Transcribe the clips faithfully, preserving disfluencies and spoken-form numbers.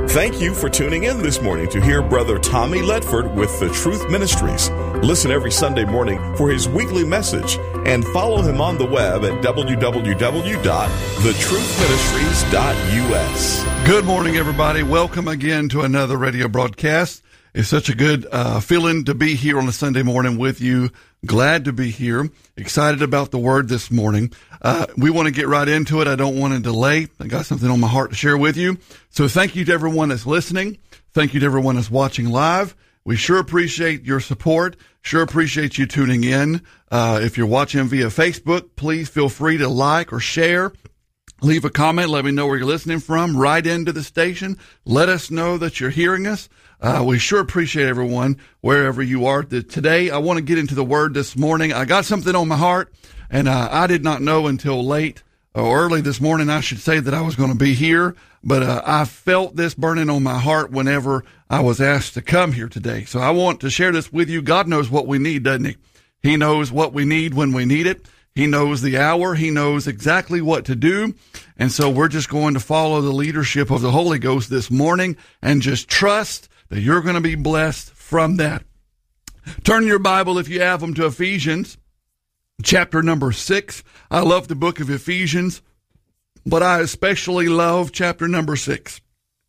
Thank you for tuning in this morning to hear Brother Tommy Ledford with The Truth Ministries. Listen every Sunday morning for his weekly message and follow him on the web at w w w dot the truth ministries dot u s. Good morning, everybody. Welcome again to another radio broadcast. It's such a good uh, feeling to be here on a Sunday morning with you. Glad to be here. Excited about the word this morning. Uh, we want to get right into it. I don't want to delay. I got something on my heart to share with you. So thank you to everyone that's listening. Thank you to everyone that's watching live. We sure appreciate your support. Sure appreciate you tuning in. Uh, if you're watching via Facebook, please feel free to like or share. Leave a comment. Let me know where you're listening from. Write into the station. Let us know that you're hearing us. Uh, we sure appreciate everyone wherever you are. Today, I want to get into the word this morning. I got something on my heart, and uh, I did not know until late or early this morning, I should say, that I was going to be here. But uh, I felt this burning on my heart whenever I was asked to come here today. So I want to share this with you. God knows what we need, doesn't he? He knows what we need when we need it. He knows the hour. He knows exactly what to do. And so we're just going to follow the leadership of the Holy Ghost this morning and just trust that you're going to be blessed from that. Turn your Bible, if you have them, to Ephesians chapter number six. I love the book of Ephesians, but I especially love chapter number six.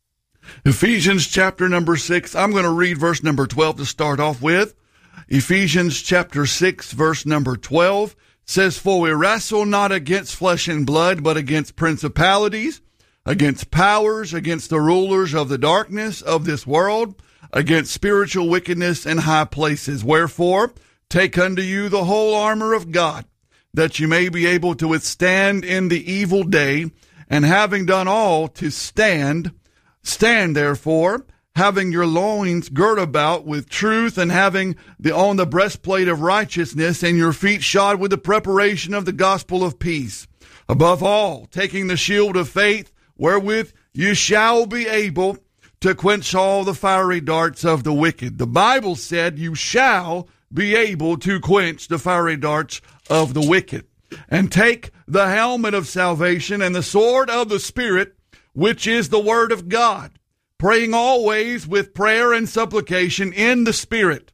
Ephesians chapter number six. I'm going to read verse number twelve to start off with. Ephesians chapter six, verse number twelve says, "For we wrestle not against flesh and blood, but against principalities, against powers, against the rulers of the darkness of this world, against spiritual wickedness in high places. Wherefore, take unto you the whole armor of God, that you may be able to withstand in the evil day, and having done all to stand, stand therefore, having your loins girt about with truth, and having the, on the breastplate of righteousness, and your feet shod with the preparation of the gospel of peace. Above all, taking the shield of faith, wherewith you shall be able to quench all the fiery darts of the wicked." The Bible said you shall be able to quench the fiery darts of the wicked. "And take the helmet of salvation and the sword of the Spirit, which is the word of God, praying always with prayer and supplication in the Spirit,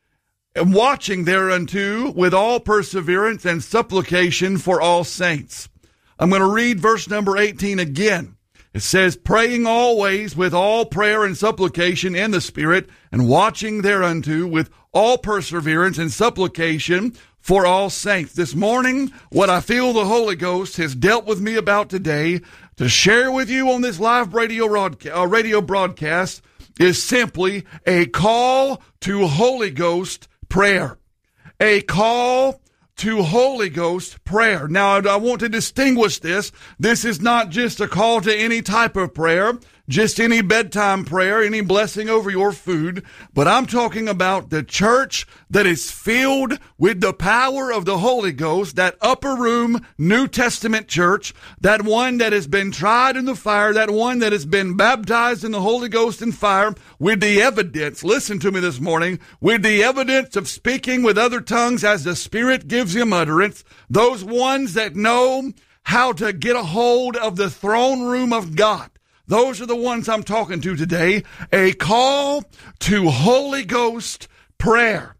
and watching thereunto with all perseverance and supplication for all saints." I'm going to read verse number eighteen again. It says, "Praying always with all prayer and supplication in the Spirit, and watching thereunto with all perseverance and supplication for all saints." This morning, what I feel the Holy Ghost has dealt with me about today to share with you on this live radio, broadcast, uh, radio broadcast is simply a call to Holy Ghost prayer. A call to Holy Ghost prayer. Now, I want to distinguish this. This is not just a call to any type of prayer, just any bedtime prayer, any blessing over your food, but I'm talking about the church that is filled with the power of the Holy Ghost, that upper room New Testament church, that one that has been tried in the fire, that one that has been baptized in the Holy Ghost and fire with the evidence, listen to me this morning, with the evidence of speaking with other tongues as the Spirit gives him utterance, those ones that know how to get a hold of the throne room of God. Those are the ones I'm talking to today. A call to Holy Ghost prayer.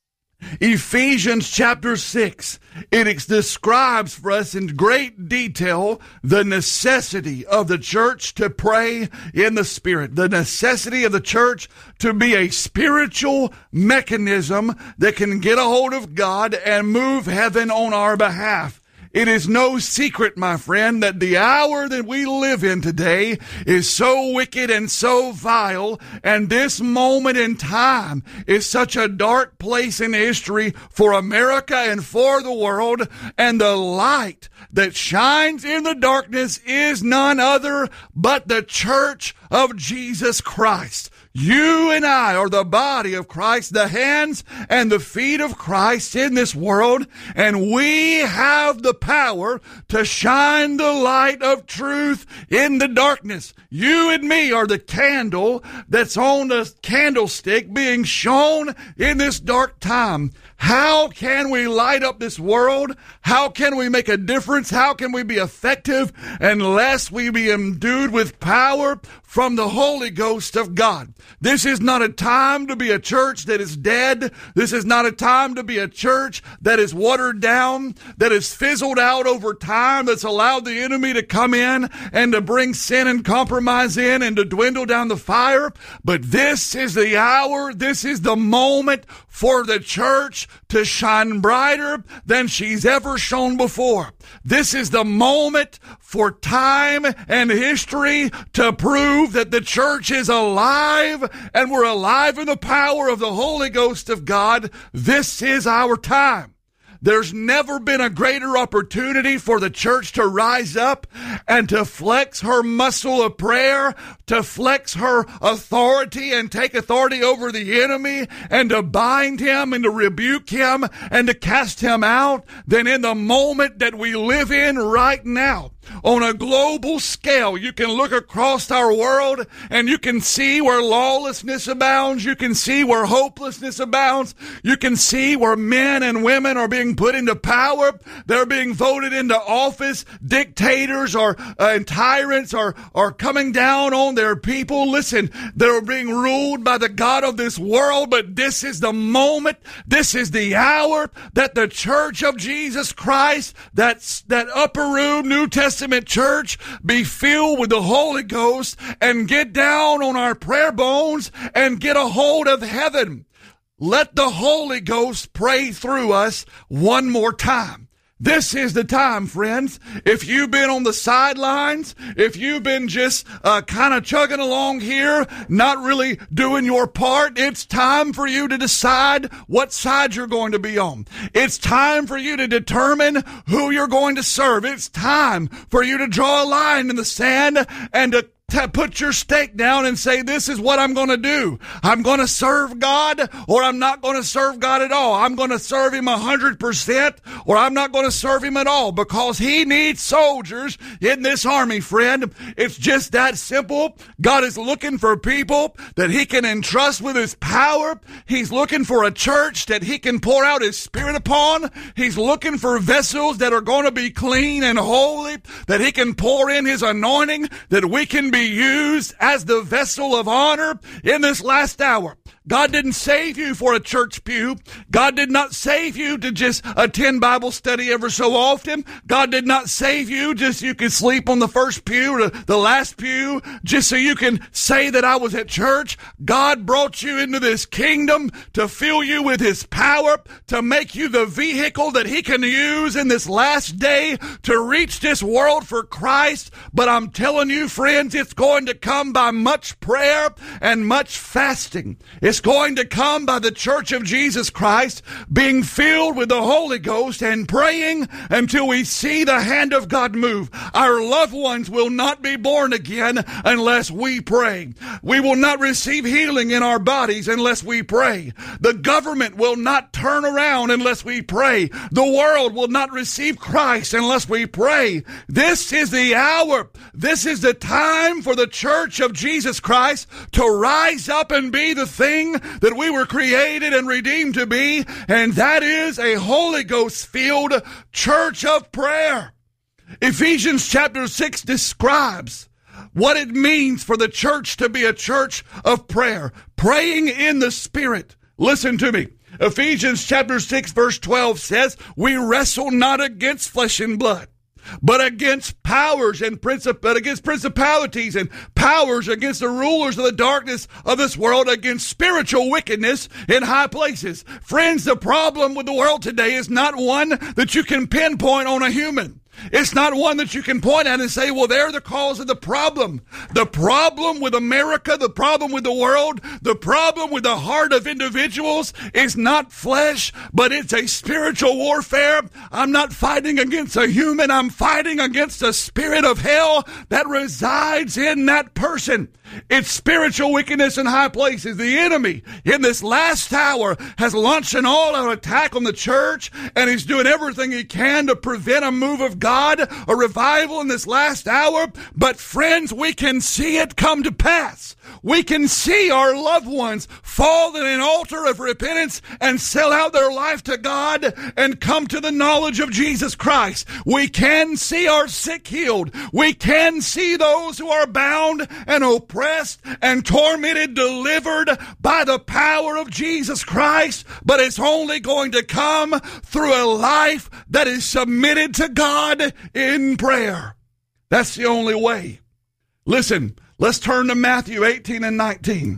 Ephesians chapter six, it describes for us in great detail the necessity of the church to pray in the Spirit, the necessity of the church to be a spiritual mechanism that can get a hold of God and move heaven on our behalf. It is no secret, my friend, that the hour that we live in today is so wicked and so vile, and this moment in time is such a dark place in history for America and for the world, and the light that shines in the darkness is none other but the church of Jesus Christ. You and I are the body of Christ, the hands and the feet of Christ in this world, and we have the power to shine the light of truth in the darkness. You and me are the candle that's on the candlestick being shown in this dark time. How can we light up this world? How can we make a difference? How can we be effective unless we be endued with power from the Holy Ghost of God? This is not a time to be a church that is dead. This is not a time to be a church that is watered down, that is fizzled out over time, that's allowed the enemy to come in and to bring sin and compromise in and to dwindle down the fire. But this is the hour, this is the moment for the church to shine brighter than she's ever shone before. This is the moment for time and history to prove that the church is alive and we're alive in the power of the Holy Ghost of God. This is our time. There's never been a greater opportunity for the church to rise up and to flex her muscle of prayer, to flex her authority and take authority over the enemy and to bind him and to rebuke him and to cast him out than in the moment that we live in right now. On a global scale, you can look across our world and you can see where lawlessness abounds. You can see where hopelessness abounds. You can see where men and women are being put into power. They're being voted into office. Dictators or uh, and tyrants are, are coming down on their people. Listen, they're being ruled by the God of this world, but this is the moment, this is the hour that the church of Jesus Christ, that's that upper room New Testament church, be filled with the Holy Ghost and get down on our prayer bones and get a hold of heaven. Let the Holy Ghost pray through us one more time. This is the time, friends. If you've been on the sidelines, if you've been just uh, kind of chugging along here, not really doing your part, it's time for you to decide what side you're going to be on. It's time for you to determine who you're going to serve. It's time for you to draw a line in the sand and to To put your stake down and say, this is what I'm going to do. I'm going to serve God, or I'm not going to serve God at all. I'm going to serve him one hundred percent, or I'm not going to serve him at all, because he needs soldiers in this army, friend. It's just that simple. God is looking for people that he can entrust with his power. He's looking for a church that he can pour out his Spirit upon. He's looking for vessels that are going to be clean and holy, that he can pour in his anointing, that we can be used as the vessel of honor in this last hour. God didn't save you for a church pew. God did not save you to just attend Bible study ever so often. God did not save you just so you could sleep on the first pew or the last pew, just so you can say that I was at church. God brought you into this kingdom to fill you with his power, to make you the vehicle that he can use in this last day to reach this world for Christ. But I'm telling you, friends, it's going to come by much prayer and much fasting. It's going to come by the church of Jesus Christ being filled with the Holy Ghost and praying until we see the hand of God move. Our loved ones will not be born again unless we pray. We will not receive healing in our bodies unless we pray. The government will not turn around unless we pray. The world will not receive Christ unless we pray. This is the hour. This is the time for the church of Jesus Christ to rise up and be the thing that we were created and redeemed to be, and that is a Holy Ghost-filled church of prayer. Ephesians chapter six describes what it means for the church to be a church of prayer, praying in the Spirit. Listen to me. Ephesians chapter six verse twelve says, we wrestle not against flesh and blood, but against powers and princip- but against principalities and powers, against the rulers of the darkness of this world, against spiritual wickedness in high places. Friends, the problem with the world today is not one that you can pinpoint on a human. It's not one that you can point at and say, well, they're the cause of the problem. The problem with America, the problem with the world, the problem with the heart of individuals is not flesh, but it's a spiritual warfare. I'm not fighting against a human. I'm fighting against the spirit of hell that resides in that person. It's spiritual wickedness in high places. The enemy in this last hour has launched an all-out attack on the church, and he's doing everything he can to prevent a move of God. God, a revival in this last hour. But friends, we can see it come to pass. We can see our loved ones fall in an altar of repentance and sell out their life to God and come to the knowledge of Jesus Christ. We can see our sick healed. We can see those who are bound and oppressed and tormented delivered by the power of Jesus Christ. But it's only going to come through a life that is submitted to God in prayer. That's the only way. Listen, let's turn to Matthew eighteen and nineteen.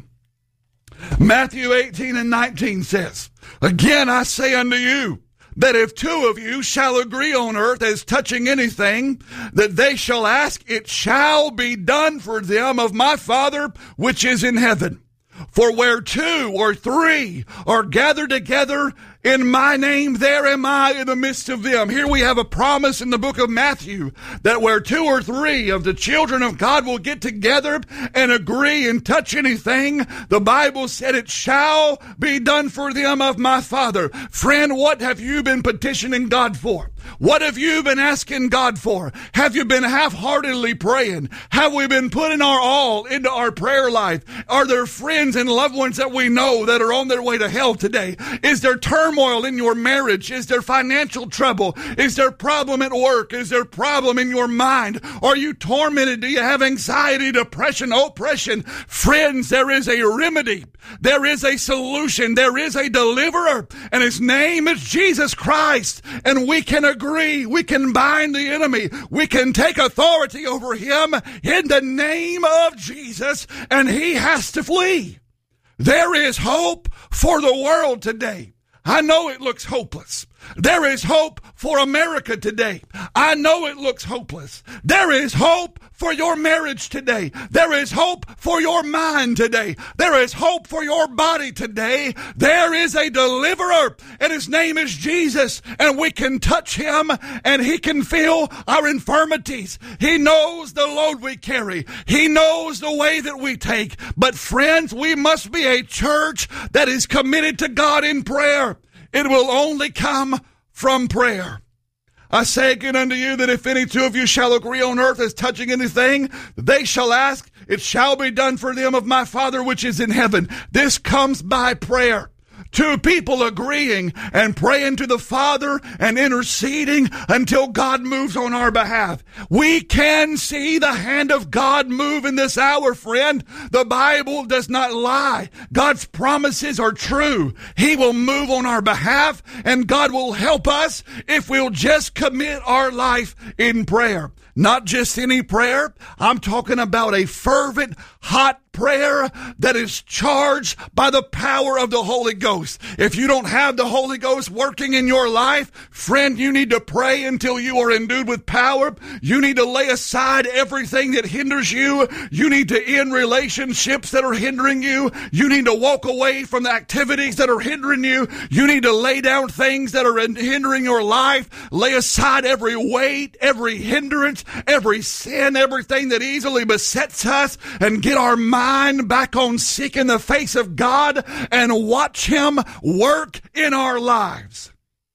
Matthew eighteen and nineteen says, "Again I say unto you, that if two of you shall agree on earth as touching anything that they shall ask, it shall be done for them of my Father which is in heaven. For where two or three are gathered together in my name, there am I in the midst of them." Here we have a promise in the book of Matthew that where two or three of the children of God will get together and agree and touch anything, the Bible said it shall be done for them of my Father. Friend, what have you been petitioning God for? What have you been asking God for? Have you been half-heartedly praying? Have we been putting our all into our prayer life? Are there friends and loved ones that we know that are on their way to hell today? Is there turmoil in your marriage? Is there financial trouble? Is there problem at work? Is there problem in your mind? Are you tormented? Do you have anxiety, depression, oppression? Friends, there is a remedy. There is a solution. There is a deliverer, and his name is Jesus Christ. And we can agree. We can bind the enemy. We can take authority over him in the name of Jesus, and he has to flee. There is hope for the world today. I know it looks hopeless. There is hope for America today. I know it looks hopeless. There is hope for your marriage today. There is hope for your mind today. There is hope for your body today. There is a deliverer, and his name is Jesus, and we can touch him, and he can feel our infirmities. He knows the load we carry. He knows the way that we take. But friends, we must be a church that is committed to God in prayer. It will only come from prayer. I say again unto you that if any two of you shall agree on earth as touching anything, they shall ask, it shall be done for them of my Father which is in heaven. This comes by prayer. Two people agreeing and praying to the Father and interceding until God moves on our behalf. We can see the hand of God move in this hour, friend. The Bible does not lie. God's promises are true. He will move on our behalf, and God will help us if we'll just commit our life in prayer. Not just any prayer. I'm talking about a fervent, hot prayer that is charged by the power of the Holy Ghost. If you don't have the Holy Ghost working in your life, friend, you need to pray until you are endued with power. You need to lay aside everything that hinders you. You need to end relationships that are hindering you. You need to walk away from the activities that are hindering you. You need to lay down things that are hindering your life. Lay aside every weight, every hindrance, every sin, everything that easily besets us, and get our mind back on seeking the face of God and watch him work in our lives.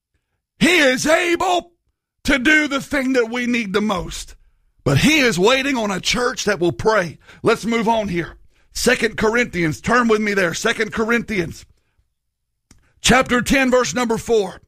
He is able to do the thing that we need the most, but he is waiting on a church that will pray. Let's move on here. Second Corinthians, turn with me there. Second Corinthians chapter ten, verse number four.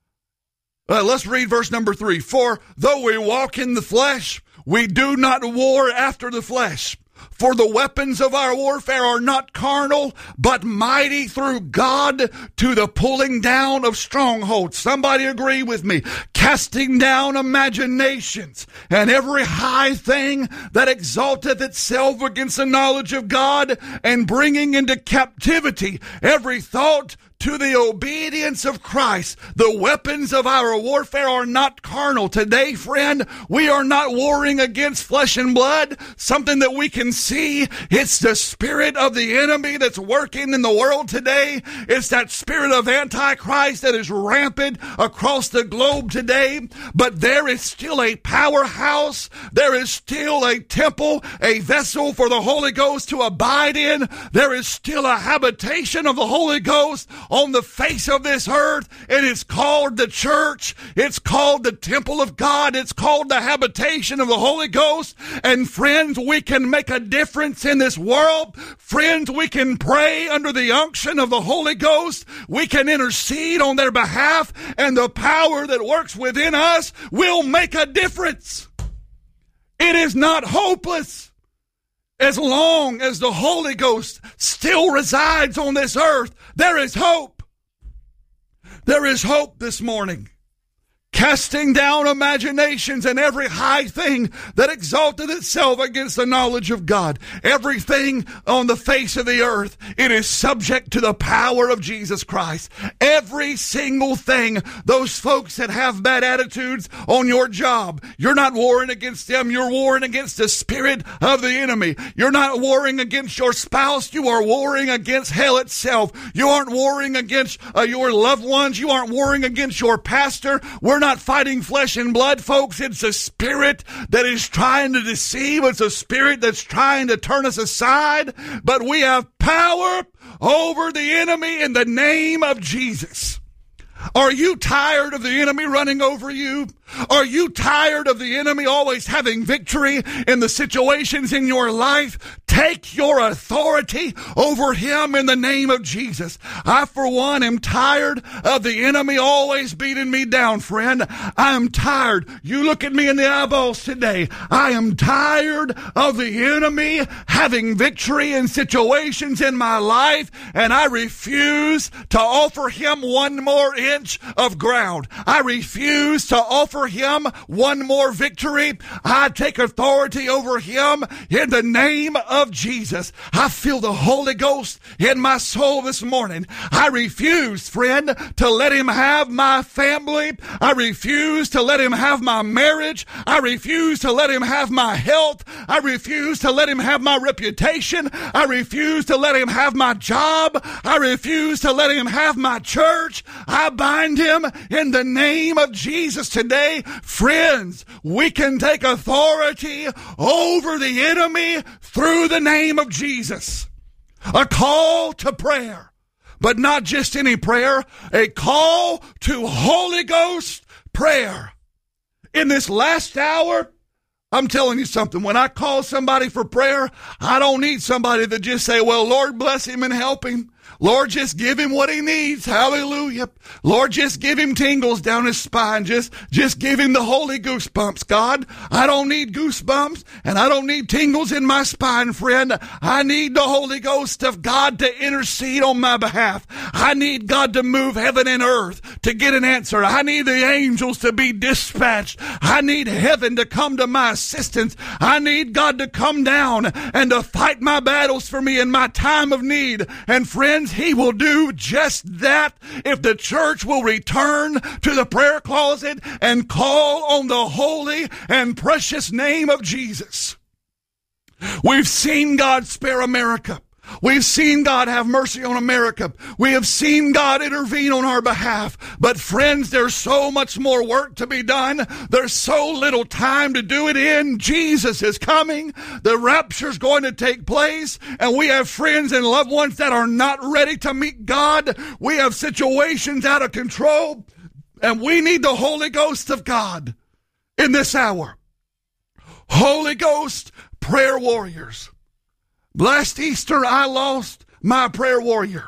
Uh, let's read verse number three. For though we walk in the flesh, we do not war after the flesh. For the weapons of our warfare are not carnal, but mighty through God to the pulling down of strongholds. Somebody agree with me. Casting down imaginations and every high thing that exalteth itself against the knowledge of God, and bringing into captivity every thought to the obedience of Christ. The weapons of our warfare are not carnal. Today, friend, we are not warring against flesh and blood, something that we can see. It's the spirit of the enemy that's working in the world today. It's that spirit of Antichrist that is rampant across the globe today. But there is still a powerhouse. There is still a temple, a vessel for the Holy Ghost to abide in. There is still a habitation of the Holy Ghost on the face of this earth, and it's called the church. It's called the temple of God. It's called the habitation of the Holy Ghost. And friends, we can make a difference in this world. Friends, we can pray under the unction of the Holy Ghost. We can intercede on their behalf, and the power that works within us will make a difference. It is not hopeless. As long as the Holy Ghost still resides on this earth, there is hope. There is hope this morning. Casting down imaginations and every high thing that exalted itself against the knowledge of God. Everything on the face of the earth, it is subject to the power of Jesus Christ. Every single thing. Those folks that have bad attitudes on your job, you're not warring against them. You're warring against the spirit of the enemy. You're not warring against your spouse. You are warring against hell itself. You aren't warring against uh, your loved ones. You aren't warring against your pastor. We're not not fighting flesh and blood, folks. It's a spirit that is trying to deceive. It's a spirit that's trying to turn us aside. But we have power over the enemy in the name of Jesus. Are you tired of the enemy running over you? Are you tired of the enemy always having victory in the situations in your life? Take your authority over him in the name of Jesus. I, for one, am tired of the enemy always beating me down, friend. I am tired. You look at me in the eyeballs today. I am tired of the enemy having victory in situations in my life, and I refuse to offer him one more inch of ground. I refuse to offer him one more victory. I take authority over him in the name of Jesus. I feel the Holy Ghost in my soul this morning. I refuse, friend, to let him have my family. I refuse to let him have my marriage. I refuse to let him have my health. I refuse to let him have my reputation. I refuse to let him have my job. I refuse to let him have my church. I bind him in the name of Jesus today. Friends, we can take authority over the enemy through the name of Jesus. A call to prayer, but not just any prayer, a call to Holy Ghost prayer. In this last hour, I'm telling you something. When I call somebody for prayer, I don't need somebody that just say, well, Lord, bless him and help him. Lord, just give him what he needs. Hallelujah. Lord, just give him tingles down his spine. Just, just give him the holy goosebumps. God, I don't need goosebumps and I don't need tingles in my spine, friend. I need the Holy Ghost of God to intercede on my behalf. I need God to move heaven and earth to get an answer. I need the angels to be dispatched. I need heaven to come to my assistance. I need God to come down and to fight my battles for me in my time of need. And friends, he will do just that if the church will return to the prayer closet and call on the holy and precious name of Jesus. We've seen God spare America. We've seen God have mercy on America. We have seen God intervene on our behalf. But friends, there's so much more work to be done. There's so little time to do it in. Jesus is coming. The rapture's going to take place. And we have friends and loved ones that are not ready to meet God. We have situations out of control. And we need the Holy Ghost of God in this hour. Holy Ghost prayer warriors. Last Easter, I lost my prayer warrior.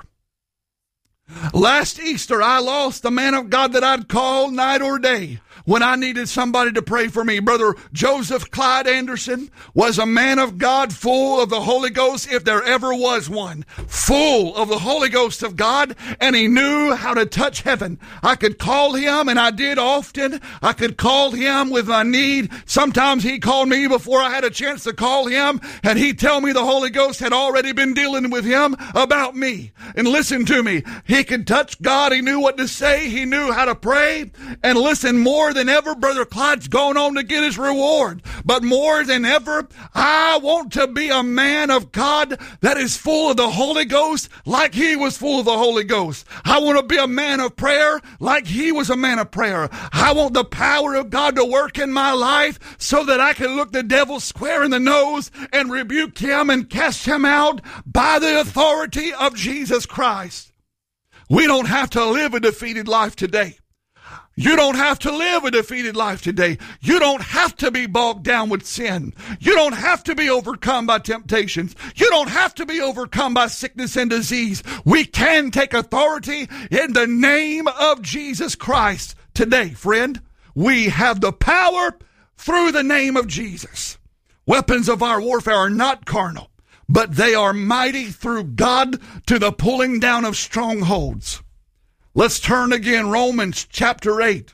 Last Easter, I lost the man of God that I'd call night or day when I needed somebody to pray for me. Brother Joseph Clyde Anderson was a man of God full of the Holy Ghost, if there ever was one. Full of the Holy Ghost of God, and he knew how to touch heaven. I could call him, and I did often. I could call him with my need. Sometimes he called me before I had a chance to call him, and he'd tell me the Holy Ghost had already been dealing with him about me. And listen to me. He could touch God. He knew what to say. He knew how to pray. And listen, more than ever, Brother Clyde's going on to get his reward. But more than ever, I want to be a man of God that is full of the Holy Ghost like he was full of the Holy Ghost. I want to be a man of prayer like he was a man of prayer. I want the power of God to work in my life so that I can look the devil square in the nose and rebuke him and cast him out by the authority of Jesus Christ. We don't have to live a defeated life today. You don't have to live a defeated life today. You don't have to be bogged down with sin. You don't have to be overcome by temptations. You don't have to be overcome by sickness and disease. We can take authority in the name of Jesus Christ today, friend. We have the power through the name of Jesus. Weapons of our warfare are not carnal, but they are mighty through God to the pulling down of strongholds. Let's turn again, Romans chapter eight.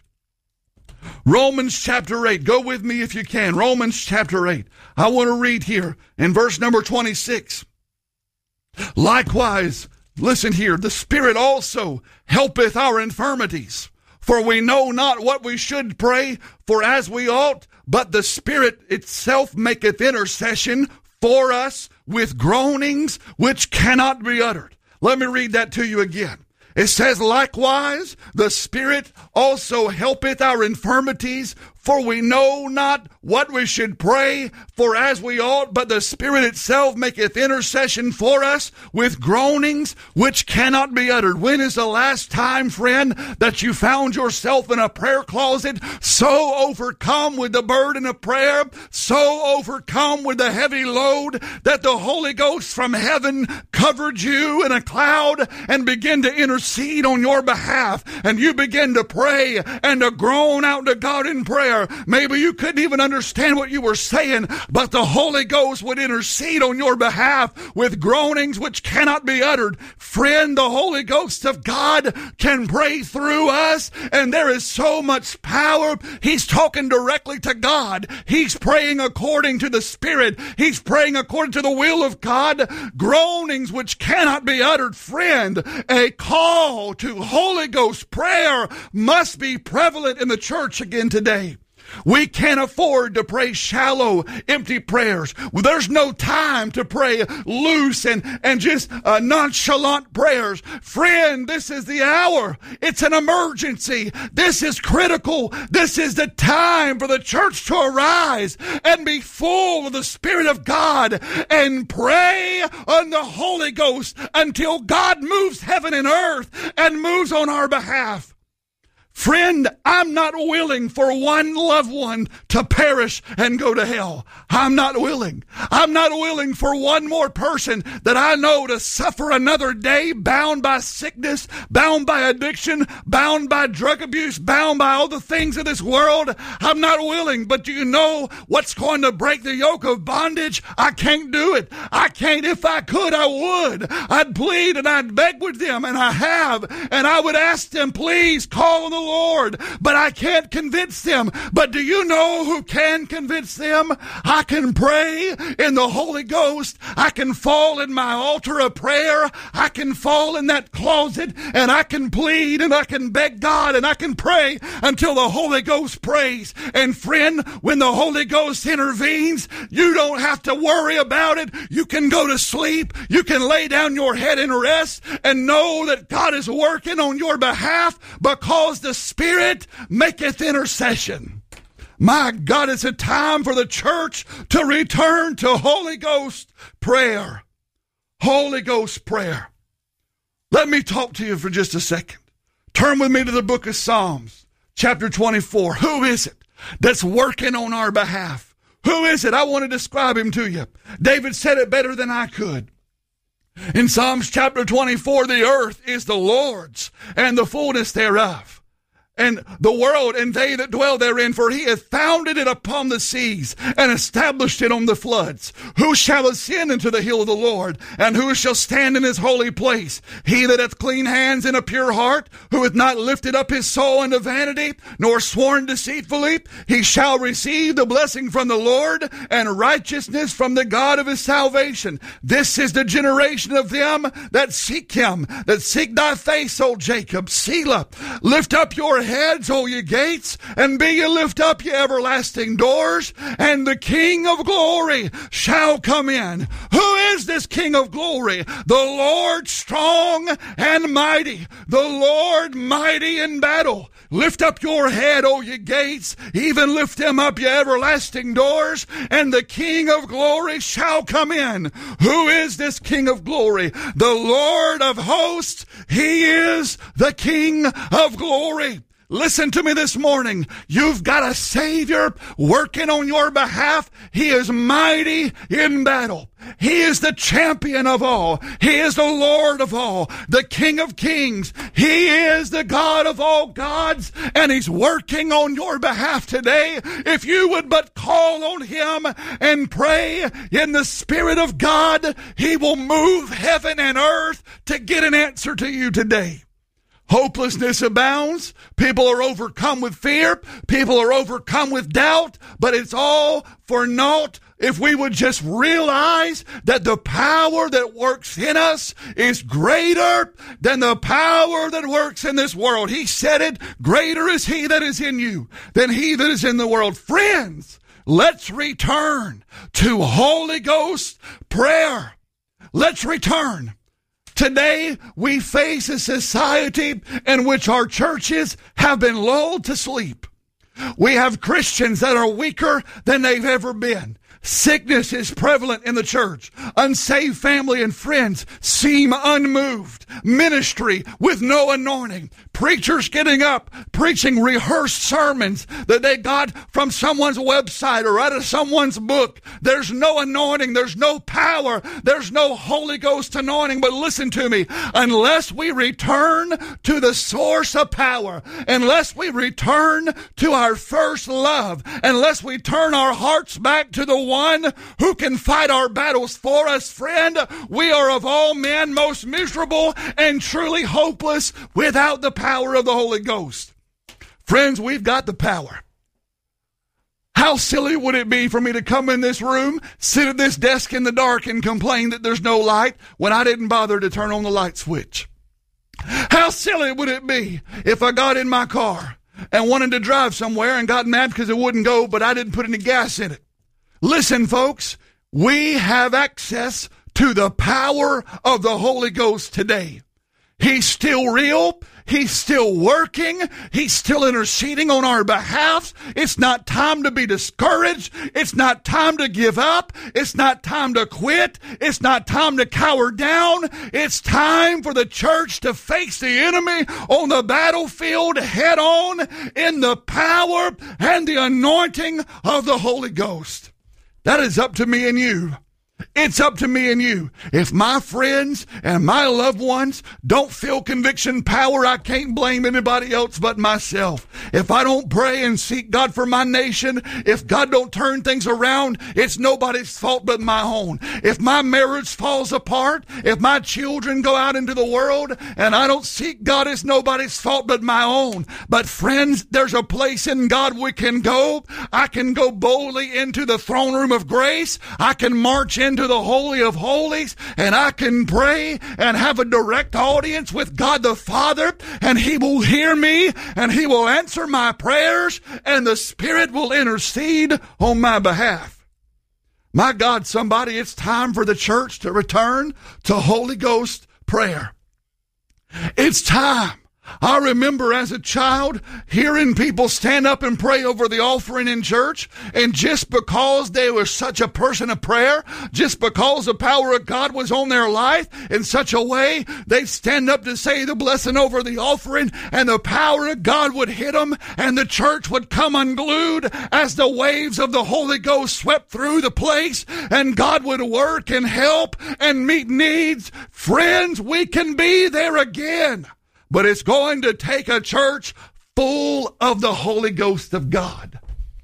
Romans chapter eight. Go with me if you can. Romans chapter eight. I want to read here in verse number twenty-six. Likewise, listen here, the Spirit also helpeth our infirmities. For we know not what we should pray for as we ought, but the Spirit itself maketh intercession for us with groanings which cannot be uttered. Let me read that to you again. It says, likewise, the Spirit also helpeth our infirmities, for we know not what we should pray for as we ought, but the Spirit itself maketh intercession for us with groanings which cannot be uttered. When is the last time, friend, that you found yourself in a prayer closet, so overcome with the burden of prayer, so overcome with the heavy load, that the Holy Ghost from heaven covered you in a cloud and began to intercede on your behalf, and you begin to pray and to groan out to God in prayer? Maybe you couldn't even understand what you were saying, but the Holy Ghost would intercede on your behalf with groanings which cannot be uttered. Friend, the Holy Ghost of God can pray through us, and there is so much power. He's talking directly to God. He's praying according to the Spirit. He's praying according to the will of God. Groanings which cannot be uttered. Friend, a call to Holy Ghost prayer must be prevalent in the church again today. We can't afford to pray shallow, empty prayers. There's no time to pray loose and, and just uh, nonchalant prayers. Friend, this is the hour. It's an emergency. This is critical. This is the time for the church to arise and be full of the Spirit of God and pray on the Holy Ghost until God moves heaven and earth and moves on our behalf. Friend, I'm not willing for one loved one to perish and go to hell. I'm not willing. I'm not willing for one more person that I know to suffer another day bound by sickness, bound by addiction, bound by drug abuse, bound by all the things of this world. I'm not willing. But do you know what's going to break the yoke of bondage? I can't do it. I can't. If I could, I would. I'd plead and I'd beg with them, and I have. And I would ask them, please call on the Lord, but I can't convince them. But do you know who can convince them? I can pray in the Holy Ghost. I can fall in my altar of prayer. I can fall in that closet, and I can plead, and I can beg God, and I can pray until the Holy Ghost prays. And friend, when the Holy Ghost intervenes, you don't have to worry about it. You can go to sleep. You can lay down your head and rest and know that God is working on your behalf, because the Spirit maketh intercession. My God, it's a time for the church to return to Holy Ghost prayer. Holy Ghost prayer. Let me talk to you for just a second. Turn with me to the book of Psalms, chapter twenty-four. Who is it that's working on our behalf? Who is it? I want to describe him to you. David said it better than I could. In Psalms chapter twenty-four, the earth is the Lord's, and the fullness thereof, and the world and they that dwell therein, for he hath founded it upon the seas and established it on the floods. Who shall ascend into the hill of the Lord, and who shall stand in his holy place? He that hath clean hands and a pure heart, who hath not lifted up his soul unto vanity, nor sworn deceitfully, he shall receive the blessing from the Lord and righteousness from the God of his salvation. This is the generation of them that seek him, that seek thy face, O Jacob. Selah. Lift up your heads, O ye gates, and be ye lift up, ye everlasting doors, and the King of glory shall come in. Who is this King of glory? The Lord strong and mighty, the Lord mighty in battle. Lift up your head, O ye gates, even lift them up, ye everlasting doors, and the King of glory shall come in. Who is this King of glory? The Lord of hosts. He is the King of glory. Listen to me this morning. You've got a Savior working on your behalf. He is mighty in battle. He is the champion of all. He is the Lord of all, the King of kings. He is the God of all gods, and He's working on your behalf today. If you would but call on Him and pray in the Spirit of God, He will move heaven and earth to get an answer to you today. Hopelessness abounds. People are overcome with fear. People are overcome with doubt. But it's all for naught if we would just realize that the power that works in us is greater than the power that works in this world. He said it, greater is He that is in you than he that is in the world. Friends, let's return to Holy Ghost prayer. Let's return. Today, we face a society in which our churches have been lulled to sleep. We have Christians that are weaker than they've ever been. Sickness is prevalent in the church. Unsaved family and friends seem unmoved. Ministry with no anointing. Preachers getting up, preaching rehearsed sermons that they got from someone's website or out of someone's book. There's no anointing. There's no power. There's no Holy Ghost anointing. But listen to me. Unless we return to the source of power, unless we return to our first love, unless we turn our hearts back to the one who can fight our battles for us, friend, we are of all men most miserable and truly hopeless without the power of the Holy Ghost. Friends, we've got the power. How silly would it be for me to come in this room, sit at this desk in the dark and complain that there's no light when I didn't bother to turn on the light switch? How silly would it be if I got in my car and wanted to drive somewhere and got mad because it wouldn't go, but I didn't put any gas in it? Listen, folks, we have access to the power of the Holy Ghost today. He's still real. He's still working. He's still interceding on our behalf. It's not time to be discouraged. It's not time to give up. It's not time to quit. It's not time to cower down. It's time for the church to face the enemy on the battlefield head on in the power and the anointing of the Holy Ghost. That is up to me and you. It's up to me and you. If my friends and my loved ones don't feel conviction power, I can't blame anybody else but myself. If I don't pray and seek God for my nation, if God don't turn things around, it's nobody's fault but my own. If my marriage falls apart, if my children go out into the world and I don't seek God, it's nobody's fault but my own. But friends, there's a place in God we can go. I can go boldly into the throne room of grace. I can march in into the Holy of Holies, and I can pray and have a direct audience with God the Father, and He will hear me, and He will answer my prayers, and the Spirit will intercede on my behalf. My God, somebody, it's time for the church to return to Holy Ghost prayer. It's time. I remember as a child hearing people stand up and pray over the offering in church, and just because they were such a person of prayer, just because the power of God was on their life in such a way, they'd stand up to say the blessing over the offering, and the power of God would hit them, and the church would come unglued as the waves of the Holy Ghost swept through the place, and God would work and help and meet needs. Friends, we can be there again. But it's going to take a church full of the Holy Ghost of God.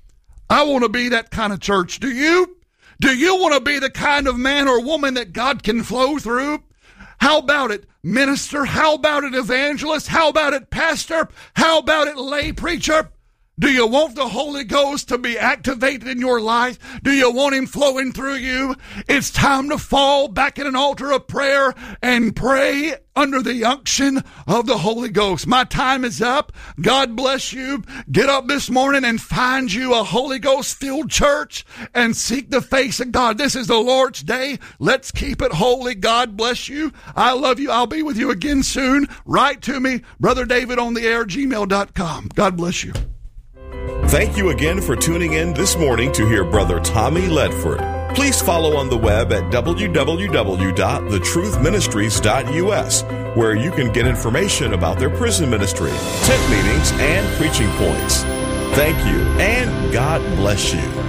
I want to be that kind of church. Do you? Do you want to be the kind of man or woman that God can flow through? How about it, minister? How about it, evangelist? How about it, pastor? How about it, lay preacher? Do you want the Holy Ghost to be activated in your life? Do you want Him flowing through you? It's time to fall back in an altar of prayer and pray under the unction of the Holy Ghost. My time is up. God bless you. Get up this morning and find you a Holy Ghost-filled church and seek the face of God. This is the Lord's day. Let's keep it holy. God bless you. I love you. I'll be with you again soon. Write to me, Brother David on the air, gmail dot com. God bless you. Thank you again for tuning in this morning to hear Brother Tommy Ledford. Please follow on the web at w w w dot the truth ministries dot u s, where you can get information about their prison ministry, tent meetings, and preaching points. Thank you, and God bless you.